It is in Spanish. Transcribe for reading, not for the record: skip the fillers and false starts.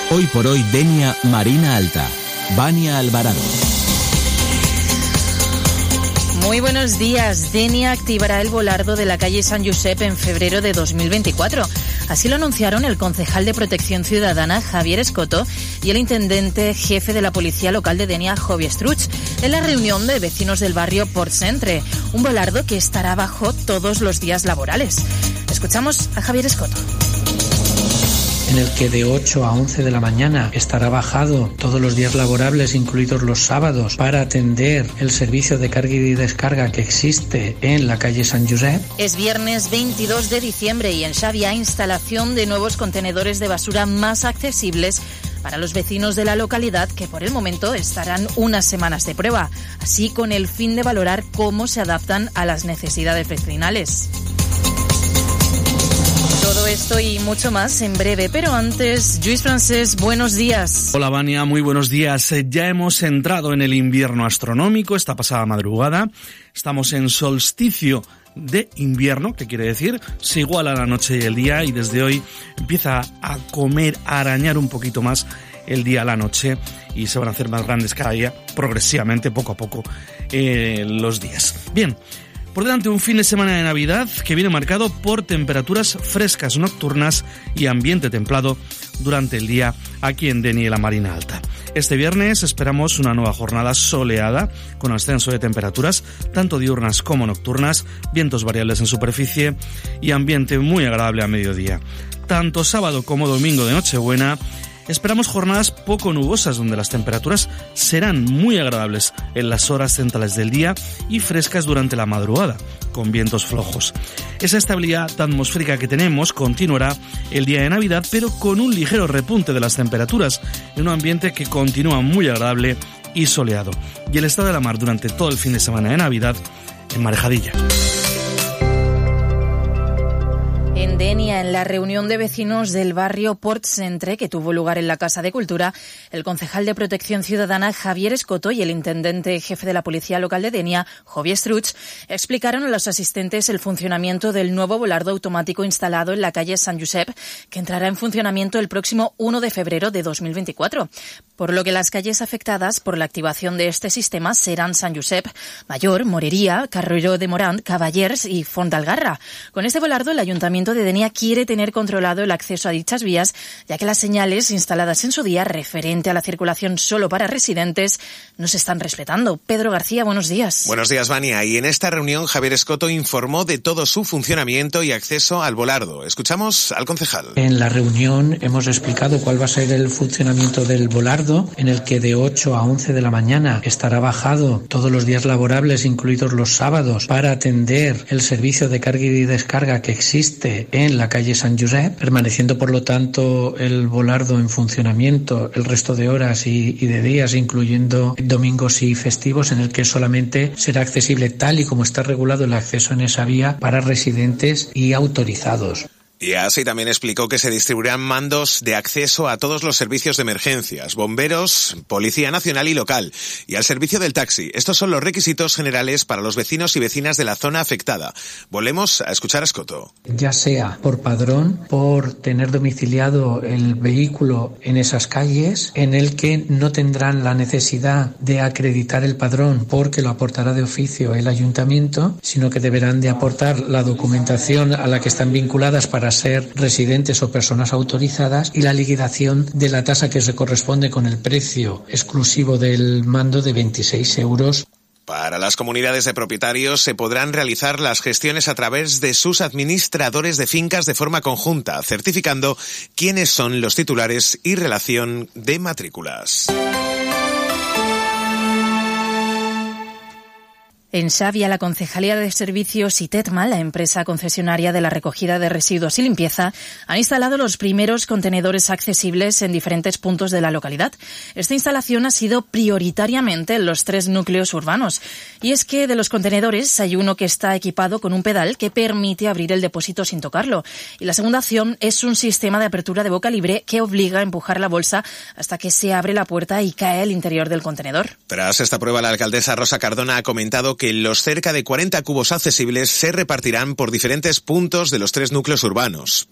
Hoy por hoy Denia Marina Alta. Vania Alvarado. Muy buenos días. Denia activará el volardo de la calle Sant Josep en febrero de 2024. Así lo anunciaron el concejal de Protección Ciudadana, Javier Escoto, y el intendente jefe de la Policía Local de Denia, Jovi Estruch, en la reunión de vecinos del barrio Port Centre. Un volardo que estará bajo todos los días laborales. Escuchamos a Javier Escoto. En el que de 8 a 11 de la mañana estará bajado todos los días laborables, incluidos los sábados, para atender el servicio de carga y descarga que existe en la calle Sant Josep. Es viernes 22 de diciembre y en Xavi hay instalación de nuevos contenedores de basura más accesibles para los vecinos de la localidad, que por el momento estarán unas semanas de prueba, así con el fin de valorar cómo se adaptan a las necesidades vecinales. Todo esto y mucho más en breve, pero antes, Lluís Francés, buenos días. Hola Vania, muy buenos días. Ya hemos entrado en el invierno astronómico esta pasada madrugada. Estamos en solsticio de invierno, que quiere decir se iguala la noche y el día, y desde hoy empieza a arañar un poquito más el día a la noche y se van a hacer más grandes cada día, progresivamente, poco a poco, los días. Bien. Por delante un fin de semana de Navidad que viene marcado por temperaturas frescas nocturnas y ambiente templado durante el día aquí en Denia y la Marina Alta. Este viernes esperamos una nueva jornada soleada con ascenso de temperaturas tanto diurnas como nocturnas, vientos variables en superficie y ambiente muy agradable a mediodía. Tanto sábado como domingo de Nochebuena esperamos jornadas poco nubosas donde las temperaturas serán muy agradables en las horas centrales del día y frescas durante la madrugada, con vientos flojos. Esa estabilidad atmosférica que tenemos continuará el día de Navidad, pero con un ligero repunte de las temperaturas en un ambiente que continúa muy agradable y soleado. Y el estado de la mar durante todo el fin de semana de Navidad en marejadilla. En Denia, en la reunión de vecinos del barrio Port Centre, que tuvo lugar en la Casa de Cultura, el concejal de Protección Ciudadana, Javier Escoto, y el intendente jefe de la Policía Local de Denia, Jovi Estruch, explicaron a los asistentes el funcionamiento del nuevo volardo automático instalado en la calle Sant Josep, que entrará en funcionamiento el próximo 1 de febrero de 2024. Por lo que las calles afectadas por la activación de este sistema serán Sant Josep, Mayor, Morería, Carrero de Morant, Cavallers y Font d'Algarra. Con este volardo, el Ayuntamiento de Denia quiere tener controlado el acceso a dichas vías, ya que las señales instaladas en su día referente a la circulación solo para residentes no se están respetando. Pedro García, buenos días. Buenos días, Vania. Y en esta reunión Javier Escoto informó de todo su funcionamiento y acceso al volardo. Escuchamos al concejal. En la reunión hemos explicado cuál va a ser el funcionamiento del volardo, en el que de 8 a 11 de la mañana estará bajado todos los días laborables, incluidos los sábados, para atender el servicio de carga y descarga que existe en la calle Sant Josep, permaneciendo por lo tanto el volardo en funcionamiento el resto de horas y de días, incluyendo domingos y festivos, en el que solamente será accesible tal y como está regulado el acceso en esa vía para residentes y autorizados. Y así también explicó que se distribuirán mandos de acceso a todos los servicios de emergencias, bomberos, Policía Nacional y local, y al servicio del taxi. Estos son los requisitos generales para los vecinos y vecinas de la zona afectada. Volvemos a escuchar a Escoto. Ya sea por padrón, por tener domiciliado el vehículo en esas calles, en el que no tendrán la necesidad de acreditar el padrón porque lo aportará de oficio el ayuntamiento, sino que deberán de aportar la documentación a la que están vinculadas para ser residentes o personas autorizadas y la liquidación de la tasa que se corresponde con el precio exclusivo del mando de 26 euros. Para las comunidades de propietarios se podrán realizar las gestiones a través de sus administradores de fincas de forma conjunta, certificando quiénes son los titulares y relación de matrículas. En Xavia, la Concejalía de Servicios y TETMA, la empresa concesionaria de la recogida de residuos y limpieza, han instalado los primeros contenedores accesibles en diferentes puntos de la localidad. Esta instalación ha sido prioritariamente en los 3 núcleos urbanos. Y es que de los contenedores hay uno que está equipado con un pedal que permite abrir el depósito sin tocarlo. Y la segunda opción es un sistema de apertura de boca libre que obliga a empujar la bolsa hasta que se abre la puerta y cae al interior del contenedor. Tras esta prueba, la alcaldesa Rosa Cardona ha comentado que los cerca de 40 cubos accesibles se repartirán por diferentes puntos de los 3 núcleos urbanos.